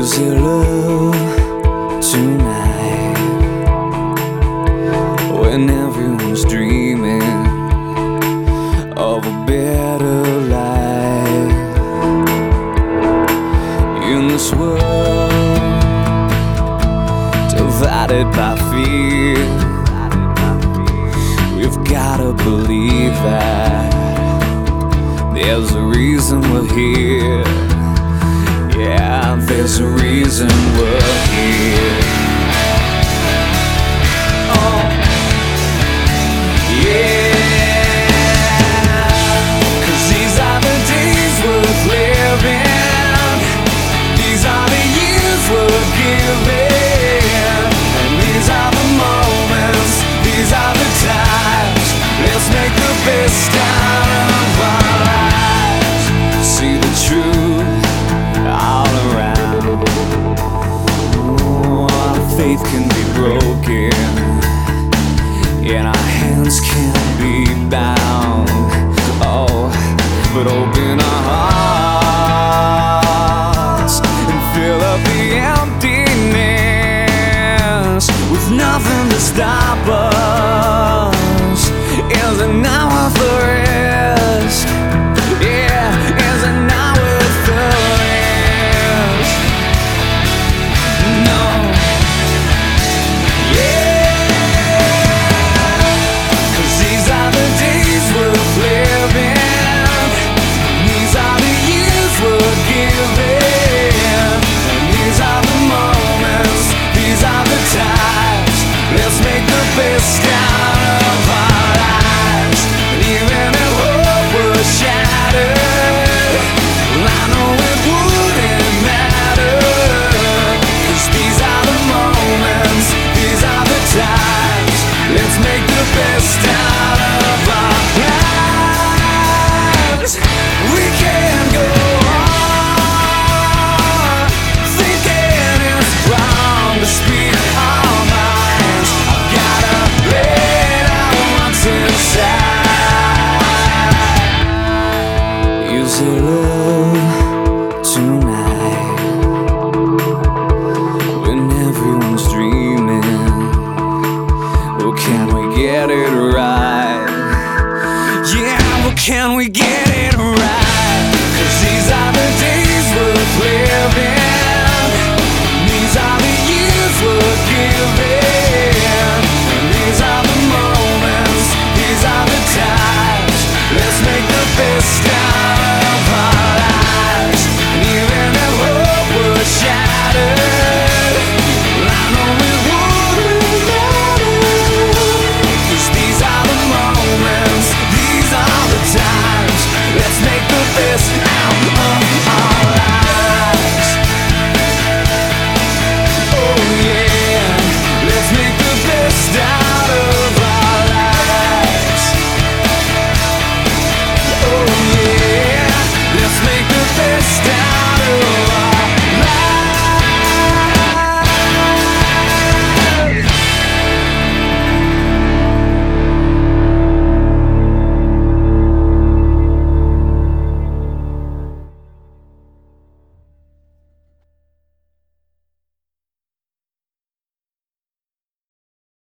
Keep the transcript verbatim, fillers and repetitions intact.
Is it love tonight when everyone's dreaming of a better life in this world divided by fear? We've gotta believe that there's a reason we're here. Yeah, there's a reason we're here. Oh, yeah. 'Cause these are the days worth living. These are the years worth giving. And these are the moments, these are the times. Let's make the best out of our lives. See the truth all around. Oh, our faith can be broken and our hands can be bound. Oh, but open our hearts and fill up the emptiness with nothing to stop us. Is it not worth the risk? Yeah, is it not worth the risk? No. Yeah, 'cause these are the days worth living. These are the years worth giving. And these are the moments, these are the times. Let's make the best out of our lives. And even if hope was shattered, well, I know it wouldn't matter. 'Cause these are the moments, these are the times. Let's make the best out of our lives. We can go on thinking it's wrong to speak our minds. I've gotta let out what's inside. Is it love tonight when everyone's dreaming? Well, can we get it right? Yeah, well, can we get it